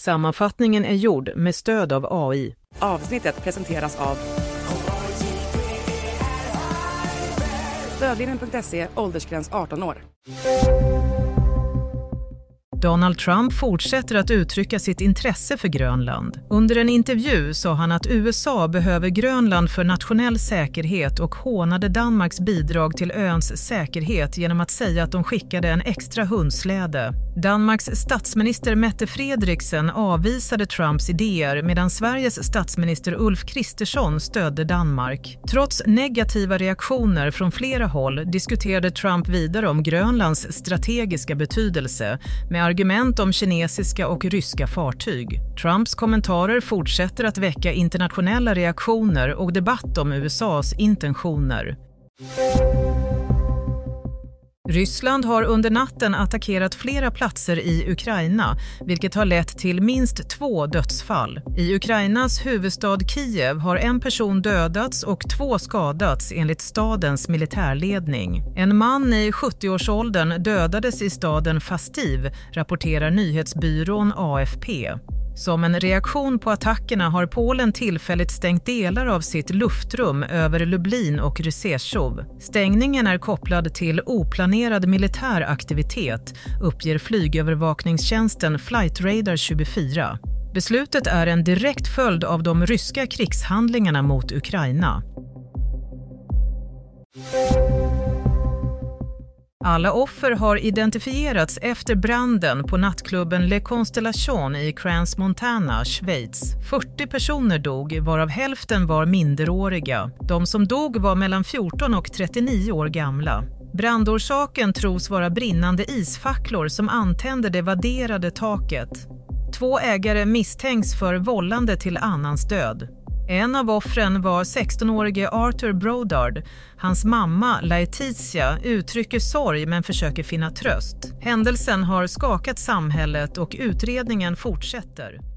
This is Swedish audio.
Sammanfattningen är gjord med stöd av AI. Avsnittet presenteras av Stödlinjen.se, åldersgräns 18 år. Donald Trump fortsätter att uttrycka sitt intresse för Grönland. Under en intervju sa han att USA behöver Grönland för nationell säkerhet och hånade Danmarks bidrag till öns säkerhet genom att säga att de skickade en extra hundsläde. Danmarks statsminister Mette Frederiksen avvisade Trumps idéer medan Sveriges statsminister Ulf Kristersson stödde Danmark. Trots negativa reaktioner från flera håll diskuterade Trump vidare om Grönlands strategiska betydelse med argument om kinesiska och ryska fartyg. Trumps kommentarer fortsätter att väcka internationella reaktioner och debatt om USAs intentioner. Ryssland har under natten attackerat flera platser i Ukraina, vilket har lett till minst 2 dödsfall. I Ukrainas huvudstad Kiev har en person dödats och 2 skadats enligt stadens militärledning. En man i 70-årsåldern dödades i staden Fastiv, rapporterar nyhetsbyrån AFP. Som en reaktion på attackerna har Polen tillfälligt stängt delar av sitt luftrum över Lublin och Rzeszów. Stängningen är kopplad till oplanerad militär aktivitet, uppger flygövervakningstjänsten Flight Radar 24. Beslutet är en direkt följd av de ryska krigshandlingarna mot Ukraina. Alla offer har identifierats efter branden på nattklubben Le Constellation i Crans-Montana, Schweiz. 40 personer dog, varav hälften var minderåriga. De som dog var mellan 14 och 39 år gamla. Brandorsaken tros vara brinnande isfacklor som antände det vadderade taket. 2 ägare misstänks för vållande till annans död. En av offren var 16-årige Arthur Brodard. Hans mamma, Laetitia, uttrycker sorg men försöker finna tröst. Händelsen har skakat samhället och utredningen fortsätter.